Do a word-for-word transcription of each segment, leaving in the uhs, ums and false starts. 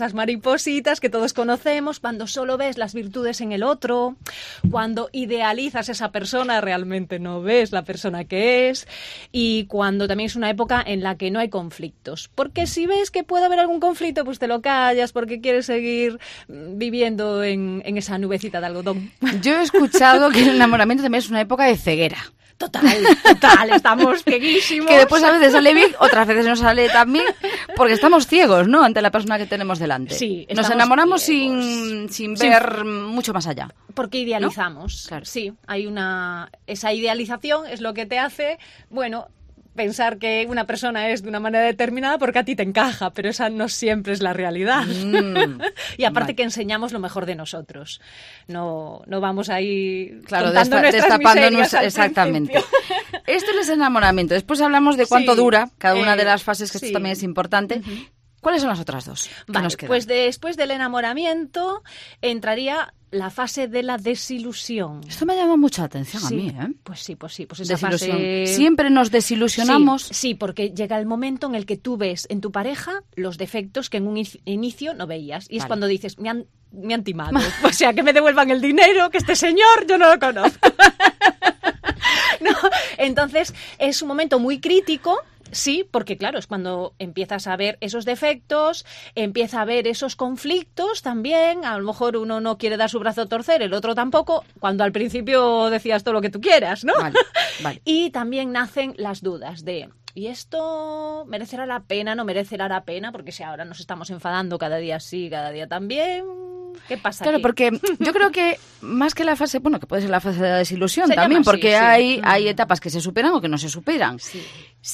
Las maripositas que todos conocemos, cuando solo ves las virtudes en el otro, cuando idealizas a esa persona, realmente no ves la persona que es, y cuando también es una época en la que no hay conflictos. Porque si ves que puede haber algún conflicto, pues te lo callas porque quieres seguir viviendo en, en esa nubecita de algodón. Yo he escuchado que el enamoramiento también es una época de ceguera. Total, total, estamos cieguísimos. Que después a veces sale bien, otras veces no sale tan bien, porque estamos ciegos, ¿no?, ante la persona que tenemos delante. Sí, nos enamoramos sin, sin ver sí. mucho más allá. Porque idealizamos, ¿no? Claro. Sí, hay una... Esa idealización es lo que te hace, bueno... pensar que una persona es de una manera determinada porque a ti te encaja, pero esa no siempre es la realidad. Mm, y aparte vale. que enseñamos lo mejor de nosotros. No, no vamos ahí claro, contando despa- nuestras destapando miserias al exactamente. principio. Esto es el enamoramiento. Después hablamos de cuánto sí, dura cada una eh, de las fases, que sí. esto también es importante. Uh-huh. ¿Cuáles son las otras dos? Vale, pues después del enamoramiento entraría la fase de la desilusión. Esto me llama mucha atención sí, a mí, ¿eh? Pues sí, pues sí. Pues esa desilusión. Fase... Siempre nos desilusionamos. Sí, sí, porque llega el momento en el que tú ves en tu pareja los defectos que en un inicio no veías. Y es vale. cuando dices, me han, me han timado. O sea, que me devuelvan el dinero, que este señor yo no lo conozco. No, entonces, es un momento muy crítico. Sí, porque claro, es cuando empiezas a ver esos defectos, empieza a ver esos conflictos también, a lo mejor uno no quiere dar su brazo a torcer, el otro tampoco, cuando al principio decías todo lo que tú quieras, ¿no? Vale, vale. Y también nacen las dudas de... ¿Y esto merecerá la pena, no merecerá la pena? Porque si ahora nos estamos enfadando cada día sí, cada día también... ¿Qué pasa Claro, aquí? porque yo creo que más que la fase, bueno, que puede ser la fase de la desilusión se también, así, porque sí. hay, hay etapas que se superan o que no se superan. Sí.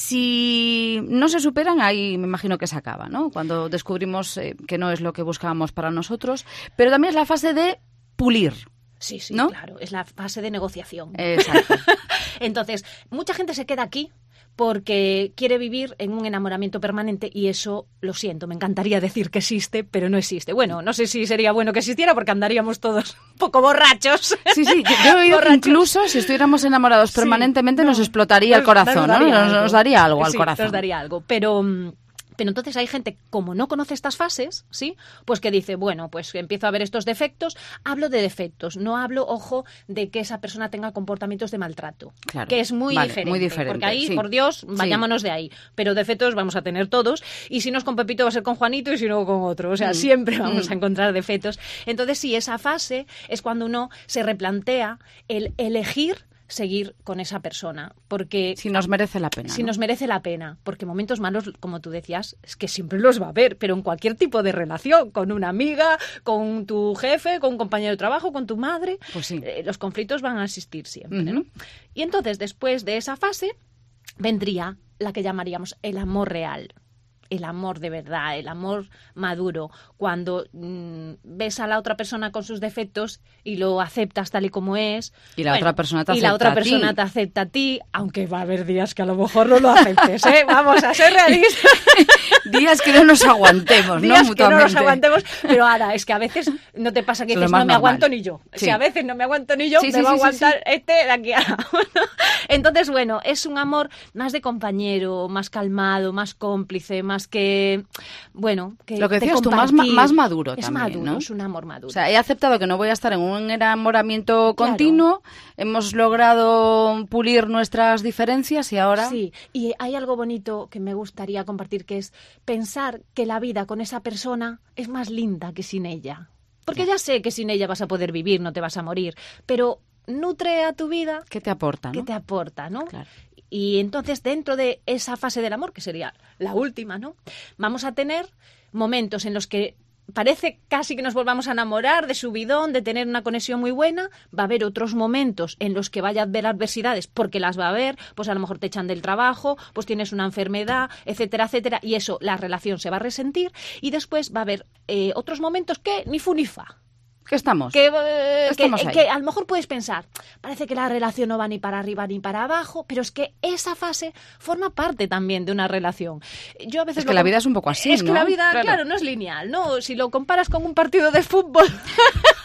Si no se superan, ahí me imagino que se acaba, ¿no? Cuando descubrimos eh, que no es lo que buscábamos para nosotros, pero también es la fase de pulir. Sí, sí, ¿no? Claro, es la fase de negociación. Exacto. Entonces, mucha gente se queda aquí porque quiere vivir en un enamoramiento permanente y eso, lo siento, me encantaría decir que existe, pero no existe. Bueno, no sé si sería bueno que existiera porque andaríamos todos un poco borrachos. Sí, sí, yo he oído que incluso si estuviéramos enamorados permanentemente sí, no, nos explotaría nos, el corazón, nos ¿no? Nos, nos daría algo sí, al corazón. Nos daría algo, pero... Pero entonces hay gente, como no conoce estas fases, ¿sí? Pues que dice, bueno, pues empiezo a ver estos defectos. Hablo de defectos, no hablo, ojo, de que esa persona tenga comportamientos de maltrato. Claro, que es muy, vale, diferente, muy diferente. Porque ahí, sí. por Dios, vayámonos sí. de ahí. Pero defectos vamos a tener todos. Y si no es con Pepito va a ser con Juanito y si no con otro. O sea, mm. siempre vamos mm. a encontrar defectos. Entonces sí, esa fase es cuando uno se replantea el elegir seguir con esa persona, porque... Si nos merece la pena. Si ¿no? nos merece la pena, porque momentos malos, como tú decías, es que siempre los va a haber, pero en cualquier tipo de relación, con una amiga, con tu jefe, con un compañero de trabajo, con tu madre, pues sí. eh, los conflictos van a existir siempre, uh-huh. ¿no? Y entonces, después de esa fase, vendría la que llamaríamos el amor real. El amor de verdad, el amor maduro, cuando mmm, ves a la otra persona con sus defectos y lo aceptas tal y como es. Y la bueno, otra persona te y acepta la otra a persona ti. te acepta a ti, aunque va a haber días que a lo mejor no lo aceptes, ¿eh? Vamos a ser realistas. Días que no nos aguantemos, días ¿no? que no nos aguantemos, pero ahora, es que a veces no te pasa que dices, no me normal. aguanto ni yo. Sí. Si a veces no me aguanto ni yo, sí, me sí, va a sí, aguantar sí, sí. este de aquí a la Entonces, bueno, es un amor más de compañero, más calmado, más cómplice, más que... Bueno, que lo que decías tú, más, más maduro es también, maduro, ¿no? Es un amor maduro. O sea, he aceptado que no voy a estar en un enamoramiento continuo, claro. Hemos logrado pulir nuestras diferencias y ahora... Sí, y hay algo bonito que me gustaría compartir, que es pensar que la vida con esa persona es más linda que sin ella. Porque ya sé que sin ella vas a poder vivir, no te vas a morir, pero nutre a tu vida... ¿Qué te aporta, no? ¿Qué te aporta, no? Claro. Y entonces, dentro de esa fase del amor, que sería la última, ¿no? Vamos a tener momentos en los que parece casi que nos volvamos a enamorar de subidón, de tener una conexión muy buena. Va a haber otros momentos en los que vaya a haber adversidades, porque las va a haber, pues a lo mejor te echan del trabajo, pues tienes una enfermedad, etcétera, etcétera, y eso, la relación se va a resentir. Y después va a haber eh, otros momentos que ni fu ni fa. ¿Qué estamos? Que, eh, estamos que, que a lo mejor puedes pensar, parece que la relación no va ni para arriba ni para abajo, pero es que esa fase forma parte también de una relación. Yo a veces es que la vida es un poco así, Es ¿no? que la vida, claro. claro, no es lineal, ¿no? Si lo comparas con un partido de fútbol,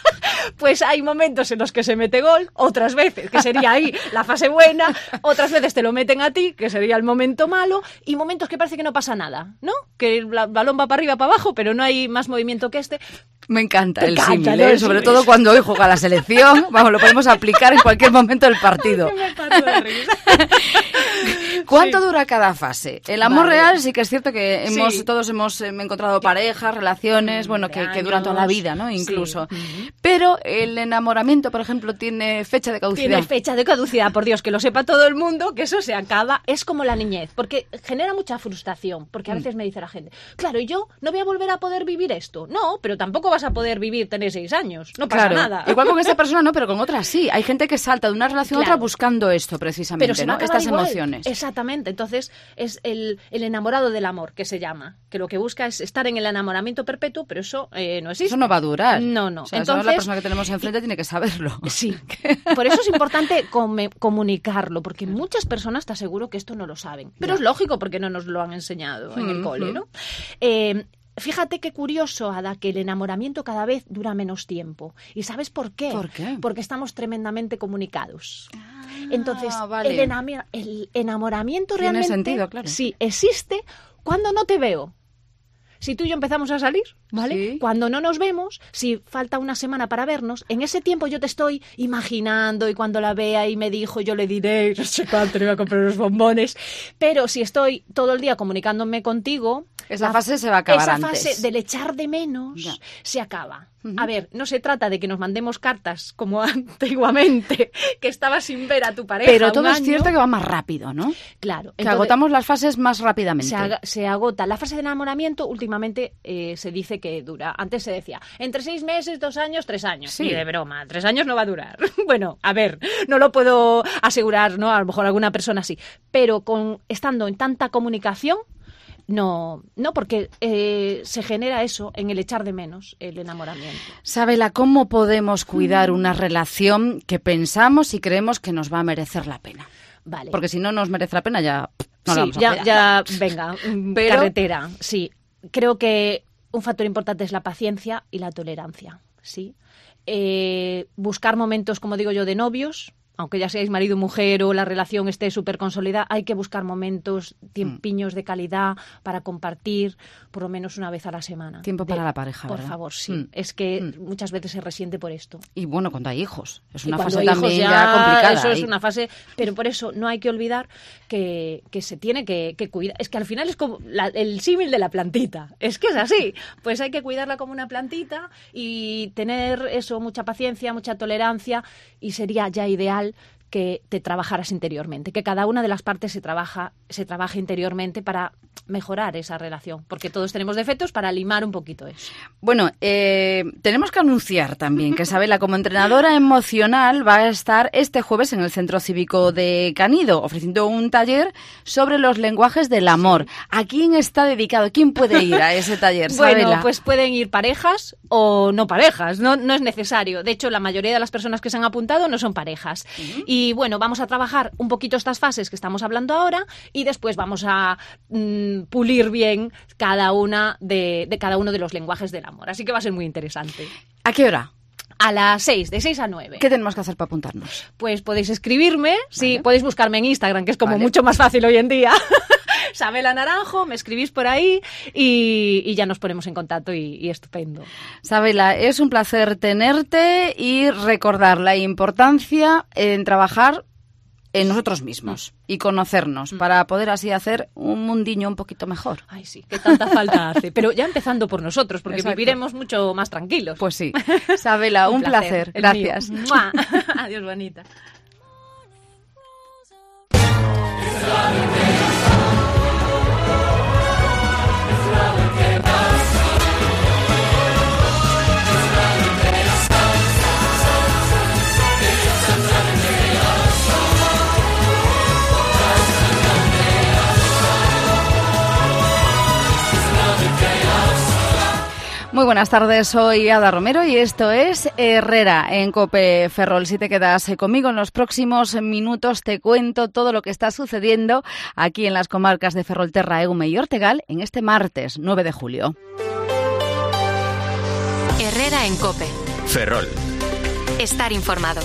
Pues hay momentos en los que se mete gol, otras veces, que sería ahí la fase buena, otras veces te lo meten a ti, que sería el momento malo, y momentos que parece que no pasa nada, ¿no? Que el balón va para arriba, para abajo, pero no hay más movimiento que este. Me encanta Te el encanta, símil, ¿no? ¿eh? El Sobre símil. todo cuando hoy juega la selección. Vamos, lo podemos aplicar en cualquier momento del partido. Ay, que me parto de risa. ¿Cuánto Sí. dura cada fase? El amor Vale. real sí que es cierto que hemos, Sí. todos hemos eh, encontrado parejas, relaciones, bueno, que, que duran toda la vida, ¿no? Sí. Incluso. Ujú. Pero el enamoramiento, por ejemplo, tiene fecha de caducidad. Tiene fecha de caducidad, por Dios, que lo sepa todo el mundo, que eso se acaba. Es como la niñez, porque genera mucha frustración, porque a veces me dice la gente, claro, ¿y yo no voy a volver a poder vivir esto? No, pero tampoco vas a poder vivir, tener seis años, no pasa Claro. nada. Igual con esta persona no, pero con otra sí. Hay gente que salta de una relación a Claro. otra buscando esto precisamente, Pero se ¿no? va a acabar Estas igual. emociones. Exactamente. Entonces, es el, el enamorado del amor, que se llama. Que lo que busca es estar en el enamoramiento perpetuo, pero eso eh, no existe. Eso no va a durar. No, no. O sea, eso Entonces, la persona que tenemos enfrente tiene que saberlo. Sí, por eso es importante come- comunicarlo, porque muchas personas te aseguro que esto no lo saben. Pero Ya. es lógico porque no nos lo han enseñado en el Ujú. cole, ¿no? Eh, Fíjate qué curioso, Ada, que el enamoramiento cada vez dura menos tiempo. ¿Y sabes por qué? ¿Por qué? Porque estamos tremendamente comunicados. Entonces, vale. el, enami- el enamoramiento Tiene realmente sentido, claro. sí existe cuando no te veo. Si tú y yo empezamos a salir, ¿vale? Sí. Cuando no nos vemos, si falta una semana para vernos, en ese tiempo yo te estoy imaginando y cuando la vea y me dijo, yo le diré, no sé cuánto, le voy a comprar los bombones. Pero si estoy todo el día comunicándome contigo... Esa fase se va a acabar esa antes. fase del echar de menos Ya. se acaba. Ujú. A ver, no se trata de que nos mandemos cartas como antiguamente, que estabas sin ver a tu pareja Pero un todo es año. cierto que va más rápido, ¿no? Claro. Que entonces- agotamos las fases más rápidamente. se, aga- se agota. La fase de enamoramiento últimamente eh, se dice que dura. Antes se decía, entre seis meses, dos años, tres años. Sí. Ni de broma, tres años no va a durar. Bueno, a ver, no lo puedo asegurar, ¿no? A lo mejor alguna persona sí. Pero con estando en tanta comunicación, no, no porque eh, se genera eso en el echar de menos, el enamoramiento. Sabela, ¿cómo podemos cuidar una relación que pensamos y creemos que nos va a merecer la pena? Vale. Porque si no nos merece la pena ya no la sí, vamos a ya, cuidar. ya, venga, mm, Pero- carretera. Sí, creo que un factor importante es la paciencia y la tolerancia, sí. Eh, buscar momentos, como digo yo, de novios, aunque ya seáis marido o mujer o la relación esté súper consolidada, hay que buscar momentos, tiempiños de calidad para compartir por lo menos una vez a la semana. Tiempo De- para la pareja, Por ¿verdad? favor, sí. Mm. Es que Mm. muchas veces se resiente por esto. Y bueno, cuando hay hijos. Es Y una cuando fase hay hijos también ya, complicada. Eso es ahí. una fase, pero por eso no hay que olvidar que, que se tiene que, que cuidar. Es que al final es como la- el símil de la plantita. Es que es así. Pues hay que cuidarla como una plantita y tener eso, mucha paciencia, mucha tolerancia, y sería ya ideal que te trabajaras interiormente, que cada una de las partes se trabaja, se trabaje interiormente para mejorar esa relación, porque todos tenemos defectos, para limar un poquito eso. Bueno, eh, tenemos que anunciar también que Sabela, como entrenadora emocional, va a estar este jueves en el Centro Cívico de Canido, ofreciendo un taller sobre los lenguajes del amor. ¿A quién está dedicado? ¿Quién puede ir a ese taller, Sabela? Bueno, pues pueden ir parejas o no parejas, no, no es necesario. De hecho, la mayoría de las personas que se han apuntado no son parejas. Uh-huh. Y bueno, vamos a trabajar un poquito estas fases que estamos hablando ahora y después vamos a mmm, pulir bien cada una de, de cada uno de los lenguajes del amor. Así que va a ser muy interesante. ¿A qué hora? A las seis, de seis a nueve. ¿Qué tenemos que hacer para apuntarnos? Pues podéis escribirme, vale. Sí, podéis buscarme en Instagram, que es como vale. mucho más fácil hoy en día. Sabela Naranjo, me escribís por ahí y, y ya nos ponemos en contacto y, y estupendo. Sabela, es un placer tenerte y recordar la importancia en trabajar en nosotros mismos y conocernos mm. para poder así hacer un mundiño un poquito mejor. Ay, sí, que tanta falta hace. Pero ya empezando por nosotros, porque Exacto. viviremos mucho más tranquilos. Pues sí. Sabela, un, un placer. placer. Gracias. Adiós, bonita. Muy buenas tardes, soy Ada Romero y esto es Herrera en COPE Ferrol. Si te quedas conmigo en los próximos minutos te cuento todo lo que está sucediendo aquí en las comarcas de Ferrolterra, Egume y Ortegal en este martes nueve de julio. Herrera en COPE. Ferrol. estar informado.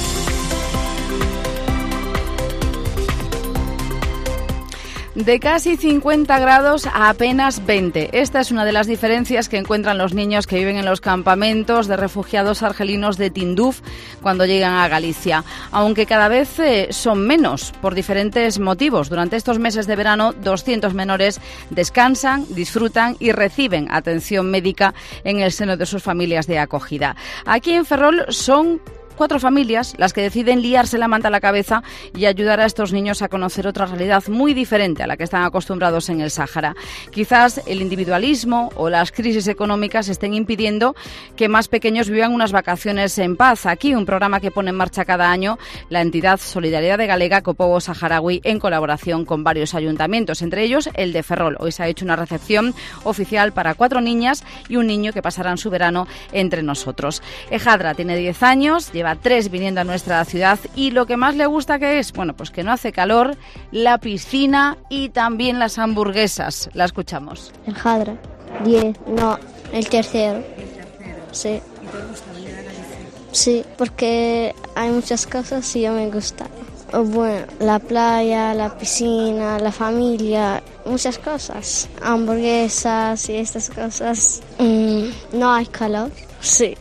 De casi cincuenta grados a apenas veinte. Esta es una de las diferencias que encuentran los niños que viven en los campamentos de refugiados argelinos de Tinduf cuando llegan a Galicia. Aunque cada vez eh, son menos por diferentes motivos. Durante estos meses de verano, doscientos menores descansan, disfrutan y reciben atención médica en el seno de sus familias de acogida. Aquí en Ferrol son cuatro familias las que deciden liarse la manta a la cabeza y ayudar a estos niños a conocer otra realidad muy diferente a la que están acostumbrados en el Sáhara. Quizás el individualismo o las crisis económicas estén impidiendo que más pequeños vivan unas vacaciones en paz. Aquí un programa que pone en marcha cada año la entidad Solidaridad Galega co Pobo Saharaui en colaboración con varios ayuntamientos, entre ellos el de Ferrol. Hoy se ha hecho una recepción oficial para cuatro niñas y un niño que pasarán su verano entre nosotros. Ejadra tiene diez años, lleva tres viniendo a nuestra ciudad y lo que más le gusta que es, bueno, pues que no hace calor, la piscina y también las hamburguesas. La escuchamos. El Jadra, diez, no, el tercero. El tercero. Sí. ¿Y te gusta venir a Galicia? Sí, porque hay muchas cosas y yo me gusta. Bueno, la playa, la piscina, la familia, muchas cosas. Hamburguesas y estas cosas. Mm, no hay calor, sí.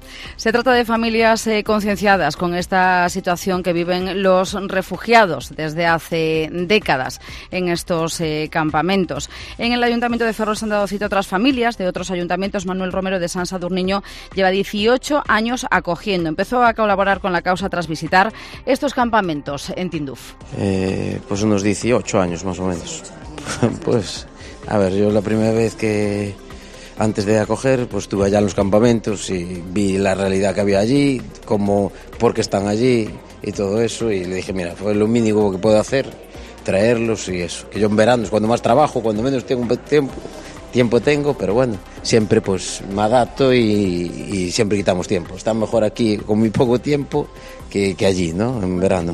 Se trata de familias eh, concienciadas con esta situación que viven los refugiados desde hace décadas en estos eh, campamentos. En el Ayuntamiento de Ferrol se han dado cita a otras familias de otros ayuntamientos. Manuel Romero de San Sadurniño lleva dieciocho años acogiendo. Empezó a colaborar con la causa tras visitar estos campamentos en Tinduf. Eh, pues unos dieciocho años más o menos. Pues, a ver, yo la primera vez que... Antes de acoger, pues estuve allá en los campamentos y vi la realidad que había allí, cómo, por qué están allí y todo eso. Y le dije, mira, fue lo mínimo que puedo hacer, traerlos y eso. Que yo en verano es cuando más trabajo, cuando menos tengo tiempo, tiempo tengo, pero bueno, siempre pues me adapto y, y siempre quitamos tiempo. Está mejor aquí con muy poco tiempo que, que allí, ¿no? En verano.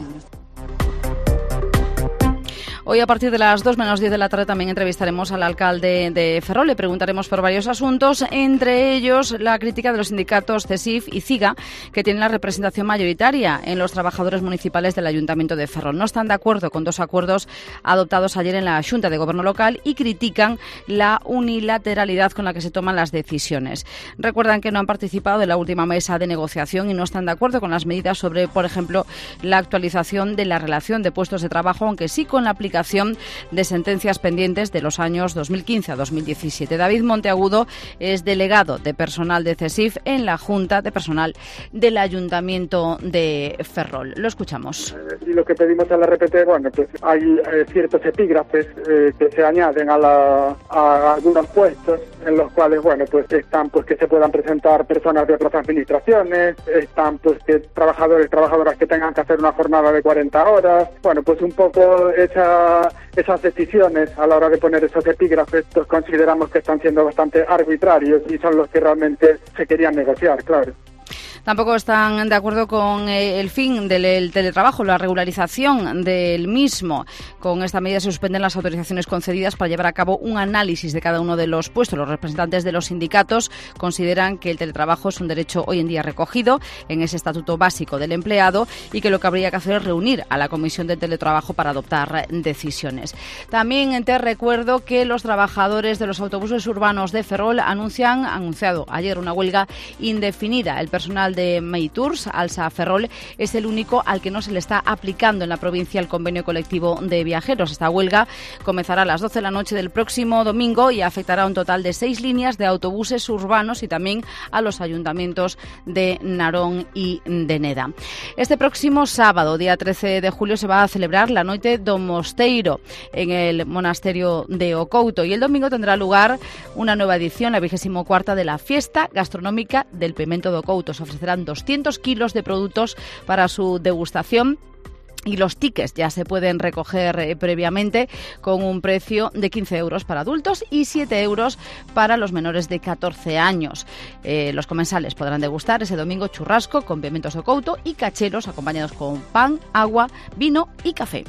Hoy a partir de las dos menos diez de la tarde también entrevistaremos al alcalde de Ferrol. Le preguntaremos por varios asuntos, entre ellos la crítica de los sindicatos CESIF y CIGA, que tienen la representación mayoritaria en los trabajadores municipales del Ayuntamiento de Ferrol. No están de acuerdo con dos acuerdos adoptados ayer en la Xunta de Gobierno Local y critican la unilateralidad con la que se toman las decisiones. Recuerdan que no han participado en la última mesa de negociación y no están de acuerdo con las medidas sobre, por ejemplo, la actualización de la relación de puestos de trabajo, aunque sí con la aplicación de sentencias pendientes de los años dos mil quince a dos mil diecisiete. David Monteagudo es delegado de personal de CESIF en la Junta de Personal del Ayuntamiento de Ferrol. Lo escuchamos. Y lo que pedimos a la R P T, bueno, pues hay eh, ciertos epígrafes eh, que se añaden a, la, a algunos puestos en los cuales, bueno, pues están pues que se puedan presentar personas de otras administraciones, están pues que trabajadores y trabajadoras que tengan que hacer una jornada de cuarenta horas, bueno, pues un poco esa esas decisiones a la hora de poner esos epígrafes, pues consideramos que están siendo bastante arbitrarios y son los que realmente se querían negociar, claro. Tampoco están de acuerdo con eh, el fin del el teletrabajo, la regularización del mismo. Con esta medida se suspenden las autorizaciones concedidas para llevar a cabo un análisis de cada uno de los puestos. Los representantes de los sindicatos consideran que el teletrabajo es un derecho hoy en día recogido en ese estatuto básico del empleado y que lo que habría que hacer es reunir a la Comisión de Teletrabajo para adoptar decisiones. También te recuerdo que los trabajadores de los autobuses urbanos de Ferrol anuncian, han anunciado ayer una huelga indefinida. El personal de Meitours, Alsa Ferrol, es el único al que no se le está aplicando en la provincia el convenio colectivo de viajeros. Esta huelga comenzará a las doce de la noche del próximo domingo y afectará a un total de seis líneas de autobuses urbanos y también a los ayuntamientos de Narón y de Neda. Este próximo sábado, día trece de julio, se va a celebrar la Noite do Mosteiro en el monasterio de Ocouto y el domingo tendrá lugar una nueva edición, la vigésimo cuarta de la fiesta gastronómica del Pimento do Ocouto. Se ofrecerán doscientos kilos de productos para su degustación. Y los tickets ya se pueden recoger eh, previamente con un precio de quince euros para adultos y siete euros para los menores de catorce años. Eh, los comensales podrán degustar ese domingo churrasco con pimentos de Ocouto y cacheros acompañados con pan, agua, vino y café.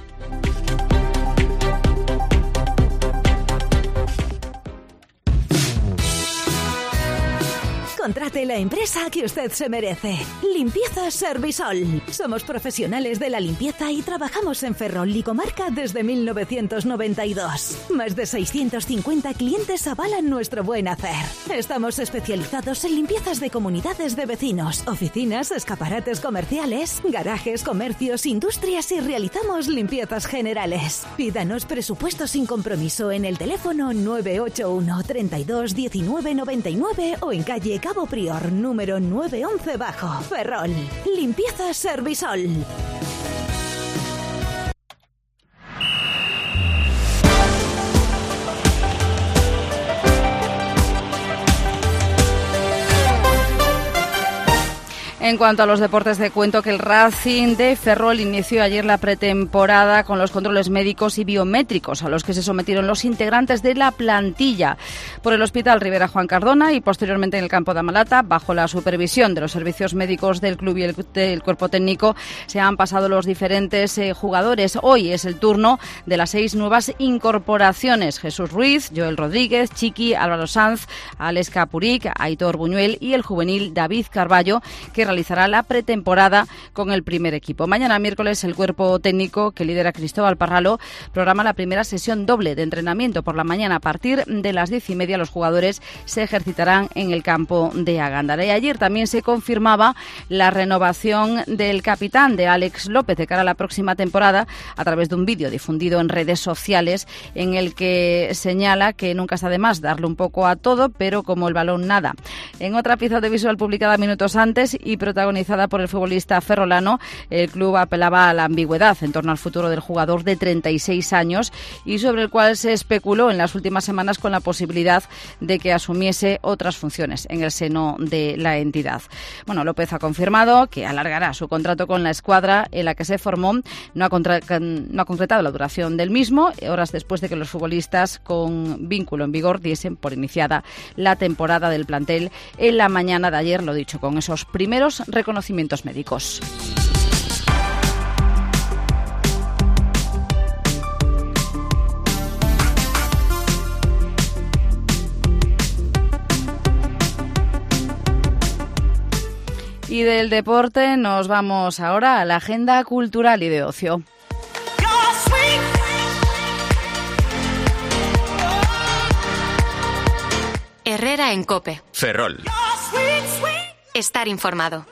Contrate la empresa que usted se merece. Limpieza Servisol. Somos profesionales de la limpieza y trabajamos en Ferrol y comarca desde mil novecientos noventa y dos. Más de seiscientos cincuenta clientes avalan nuestro buen hacer. Estamos especializados en limpiezas de comunidades de vecinos, oficinas, escaparates comerciales, garajes, comercios, industrias y realizamos limpiezas generales. Pídanos presupuesto sin compromiso en el teléfono nueve ocho uno, treinta y dos, diecinueve, noventa y nueve o en calle Cabo Prior, número nueve once bajo. Ferrol. Limpieza Servisol. En cuanto a los deportes, te cuento que el Racing de Ferrol inició ayer la pretemporada con los controles médicos y biométricos a los que se sometieron los integrantes de la plantilla por el Hospital Rivera Juan Cardona y posteriormente en el campo de Amalata, bajo la supervisión de los servicios médicos del club y el, del cuerpo técnico. Se han pasado los diferentes eh, jugadores. Hoy es el turno de las seis nuevas incorporaciones: Jesús Ruiz, Joel Rodríguez, Chiqui, Álvaro Sanz, Alex Capuric, Aitor Buñuel y el juvenil David Carballo, que realizará la pretemporada con el primer equipo. Mañana miércoles el cuerpo técnico que lidera Cristóbal Parralo programa la primera sesión doble de entrenamiento por la mañana. A partir de las diez y media los jugadores se ejercitarán en el campo de Agándara. Y ayer también se confirmaba la renovación del capitán, de Alex López, de cara a la próxima temporada, a través de un vídeo difundido en redes sociales en el que señala que nunca está de más darle un poco a todo, pero como el balón nada. En otra pieza audiovisual publicada minutos antes y protagonizada por el futbolista ferrolano, el club apelaba a la ambigüedad en torno al futuro del jugador de treinta y seis años y sobre el cual se especuló en las últimas semanas con la posibilidad de que asumiese otras funciones en el seno de la entidad. Bueno, López ha confirmado que alargará su contrato con la escuadra en la que se formó. No ha, contra- no ha concretado la duración del mismo, horas después de que los futbolistas con vínculo en vigor diesen por iniciada la temporada del plantel en la mañana de ayer, lo dicho, con esos primeros reconocimientos médicos. Y del deporte nos vamos ahora a la agenda cultural y de ocio. Herrera en COPE. Ferrol. Estar informado.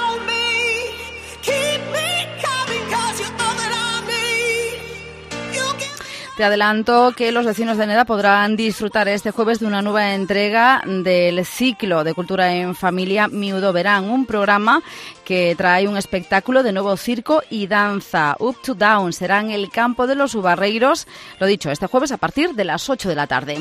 Te adelanto que los vecinos de Neda podrán disfrutar este jueves de una nueva entrega del ciclo de cultura en familia Miudo Verán, un programa que trae un espectáculo de nuevo circo y danza. Up to Down será en el campo de los Ubarreiros, lo dicho, este jueves a partir de las ocho de la tarde.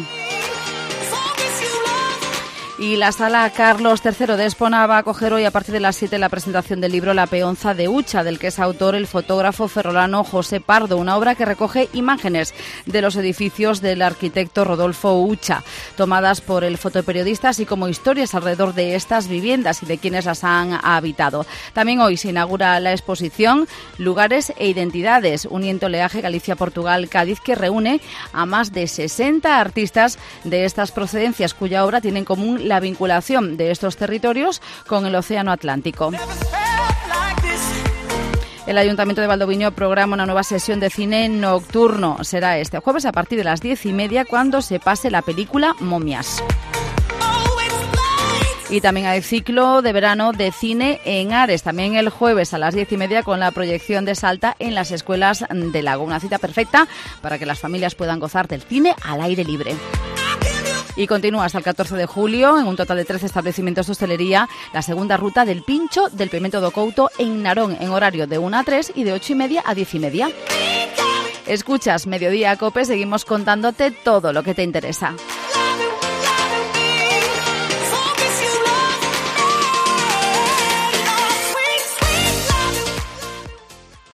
Y la sala Carlos tercero de Espona va a acoger hoy a partir de las siete la presentación del libro La peonza de Ucha, del que es autor el fotógrafo ferrolano José Pardo, una obra que recoge imágenes de los edificios del arquitecto Rodolfo Ucha, tomadas por el fotoperiodista, así como historias alrededor de estas viviendas y de quienes las han habitado. También hoy se inaugura la exposición Lugares e Identidades, uniendo Oleaje Galicia-Portugal-Cádiz, que reúne a más de sesenta artistas de estas procedencias, cuya obra tiene en común la vinculación de estos territorios con el Océano Atlántico. El Ayuntamiento de Valdoviño programa una nueva sesión de cine nocturno. Será este jueves a partir de las diez y media cuando se pase la película Momias. Y también hay ciclo de verano de cine en Ares, también el jueves a las diez y media con la proyección de Salta en las escuelas de Lago. Una cita perfecta para que las familias puedan gozar del cine al aire libre. Y continúa hasta el catorce de julio, en un total de trece establecimientos de hostelería, la segunda ruta del Pincho del Pimento do Couto en Narón, en horario de una a tres y de ocho y media a diez y media. Escuchas Mediodía Cope, seguimos contándote todo lo que te interesa.